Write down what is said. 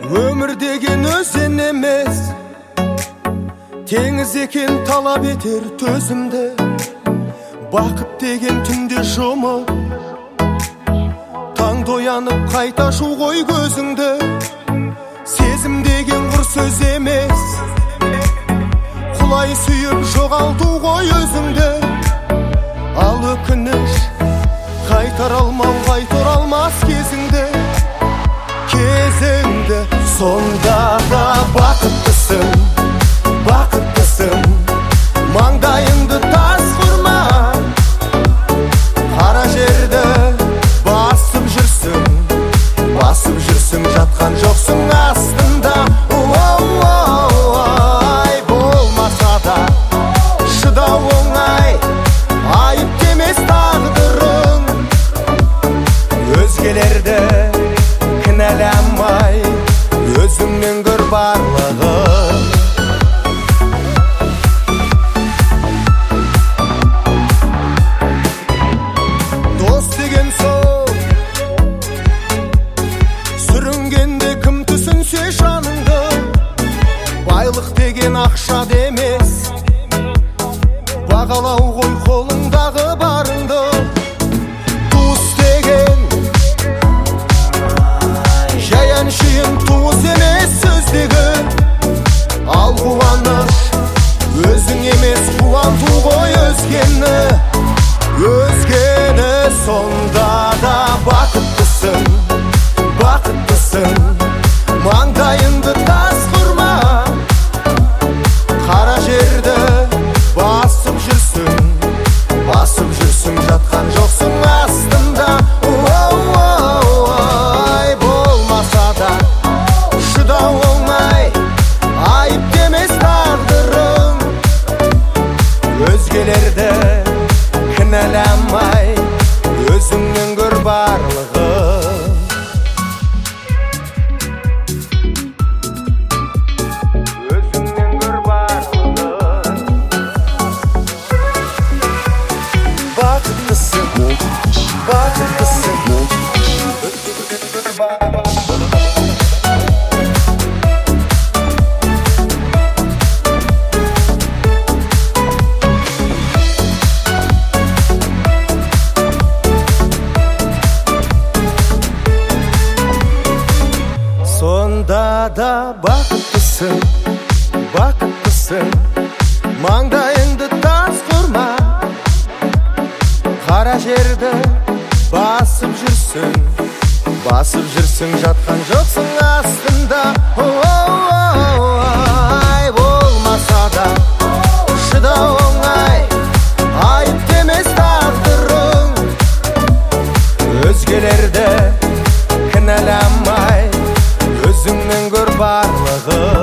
Өмір деген өзен емес, теңіз екен талап етер төзімді. Бақыт деген түнде жұмып, таңда оянып қайта ашу ғой көзіңді. Сезім деген құр сөз емес, құлай сүйіп жоғалту ғой өзіңді. Ал өкініш қайтар алмау, қайтар алмас кезіңді. Сонда да бақыттысың, бақыттысың. Маңдайыңды тас құрма, қара жерді басып жүрсің, басып жүрсің, жатқан жоқсың астында. Ай, болмаса да шыдау оңай, айып демес тағдырың. Өзгелерді кінәламай, өзіңнен көр барлығын. Дос деген сол, сүрінгенде кім түсінсе жаныңды. Байлық деген ақша демес, бағалау ғой қолыңдағы барыңды. Туыс деген жай әншейін туыс емес сөздегі. Ал қуаныш өзің емес, қуанту ғой өзгені, өзгені. Сонда да бақыттысың, бақыттысың. Маңдайыңды тас құрма, қара жерді басып жүрсің, басып жүрсің, жатқан жоқсың астында. Ай, болмаса да шыдау оңай, айып демес тағдырың. Өзгелерді кінәламай, өзіңнен көр барлығын. Өзіңнен көр барлығын. Бақыттысың, бақыттысың. Сонда да бақыттысың, бақыттысың. Маңдайыңды тас құрма, қара жерді басып жүрсің, басып жүрсің, жатқан жоқсың астында. Ай, болмаса да шыдау оңай, айып демес тағдырың. Өзгелерді кінәламай, өзіңнен көр барлығын.